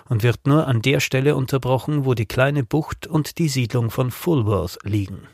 und wird nur an der Stelle unterbrochen, wo die kleine Bucht und die Siedlung von Fulworth liegen.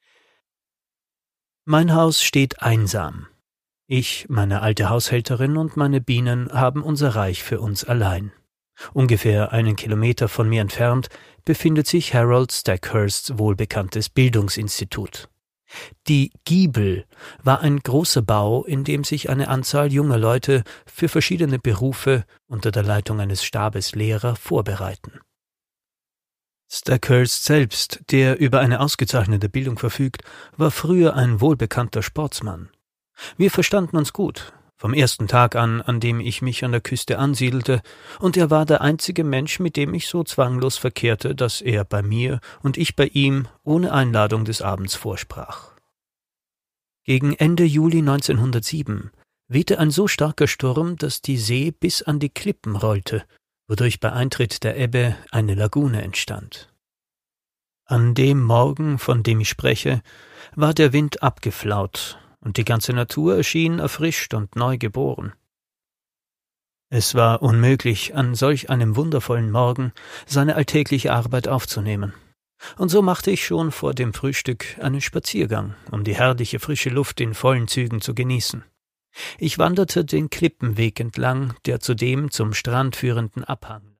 Mein Haus steht einsam. Ich, meine alte Haushälterin und meine Bienen haben unser Reich für uns allein. Ungefähr 1 Kilometer von mir entfernt befindet sich Harold Stackhursts wohlbekanntes Bildungsinstitut. Die Giebel war ein großer Bau, in dem sich eine Anzahl junger Leute für verschiedene Berufe unter der Leitung eines Stabes Lehrer vorbereiten. Stackhurst selbst, der über eine ausgezeichnete Bildung verfügt, war früher ein wohlbekannter Sportsmann. Wir verstanden uns gut, vom ersten Tag an dem ich mich an der Küste ansiedelte, und er war der einzige Mensch, mit dem ich so zwanglos verkehrte, dass er bei mir und ich bei ihm ohne Einladung des Abends vorsprach. Gegen Ende Juli 1907 wehte ein so starker Sturm, dass die See bis an die Klippen rollte, wodurch bei Eintritt der Ebbe eine Lagune entstand. An dem Morgen, von dem ich spreche, war der Wind abgeflaut, und die ganze Natur erschien erfrischt und neu geboren. Es war unmöglich, an solch einem wundervollen Morgen seine alltägliche Arbeit aufzunehmen. Und so machte ich schon vor dem Frühstück einen Spaziergang, um die herrliche frische Luft in vollen Zügen zu genießen. Ich wanderte den Klippenweg entlang, der zu dem zum Strand führenden Abhang